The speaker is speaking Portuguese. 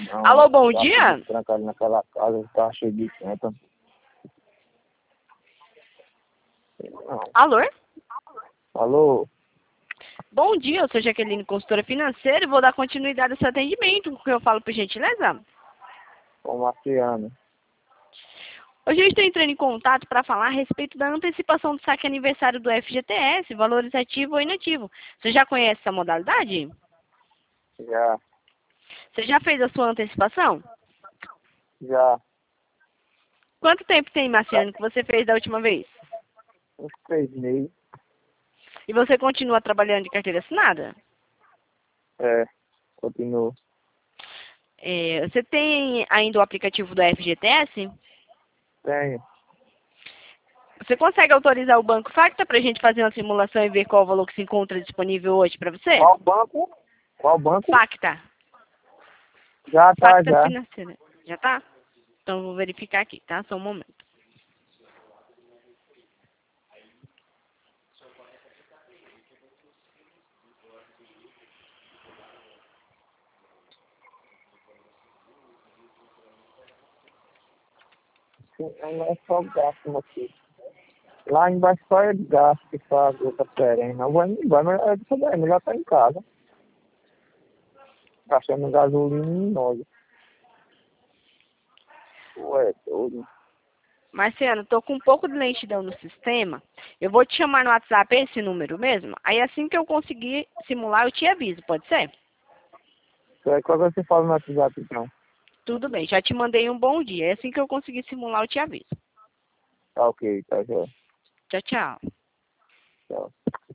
Não, Alô, bom eu dia? fiquei trancado naquela casa, tava cheio de tenta. Não. Alô? Alô? Bom dia, eu sou Jaqueline, consultora financeira, e vou dar continuidade ao seu atendimento, com o que eu falo por gentileza. Ô, Marciano. Hoje eu estou entrando em contato para falar a respeito da antecipação do saque aniversário do FGTS, valores ativo ou inativo. Você já conhece essa modalidade? Já. Você já fez a sua antecipação? Já. Quanto tempo tem, Marciano, que você fez da última vez? Uns 3 meses. E você continua trabalhando de carteira assinada? É. Continuo. Você tem ainda o aplicativo do FGTS? Tenho. Você consegue autorizar o Banco Facta para a gente fazer uma simulação e ver qual o valor que se encontra disponível hoje para você? Qual banco? Qual banco? Facta. Já tá, Facta já. financeira. Já tá? Então eu vou verificar aqui, tá? Só um momento. Não é só gasto aqui. Lá embaixo só é gasto que faz outra perena. Não vai, não vai, mas é melhor estar em casa. Gastando gasolina em óleo. Ué, doido. Marciano, tô com um pouco de lentidão no sistema. Eu vou te chamar no WhatsApp esse número mesmo. Aí assim que eu conseguir simular, eu te aviso, pode ser? Qual que você fala no WhatsApp, então? Tudo bem, já te mandei um bom dia. Aí assim que eu conseguir simular, eu te aviso. Tá ok, tá, já. Tchau, tchau. Tchau.